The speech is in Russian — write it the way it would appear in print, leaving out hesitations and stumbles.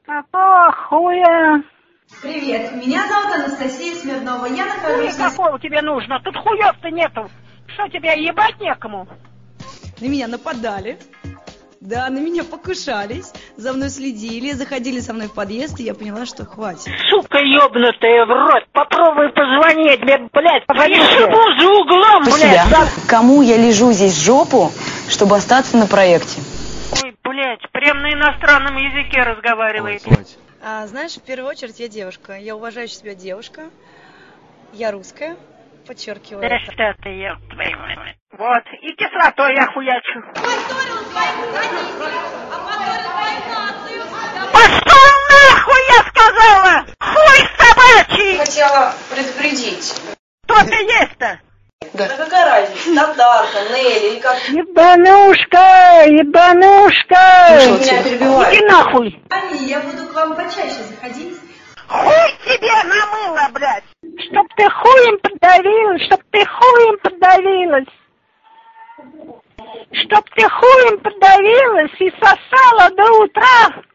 Какого хуя? Привет, меня зовут Анастасия Смирнова. Я нахожусь... Хуя какого тебе нужно? Тут хуев-то нету. Что, тебя ебать некому? На меня нападали. Да, на меня покушались, за мной следили, заходили со мной в подъезд, и я поняла, что хватит. Сука ёбнутая в рот, попробуй позвонить мне, блядь, ебу за углом, блядь. Да? Кому я лежу здесь в жопу, чтобы остаться на проекте? Ой, блядь, прям на иностранном языке разговаривает. Знаешь, в первую очередь я девушка, я уважающая себя девушка, я русская, подчеркиваю Да это. что ты, ёб твою мать. Вот, и кислотой я хуячу. Пошел нахуй, я сказала! Хуй собачий! Хотела предупредить. Кто ты есть-то? Да какая разница, стандарта, Нелли или как... Ебанушка, ебанушка! Ты меня перебиваешь. Иди нахуй! Ани, я буду к вам почаще заходить. Хуй тебе намыло, блядь! Чтоб ты хуем подавилась, чтоб ты хуем подавилась! Чтоб ты хуем подавилась и сосала до утра!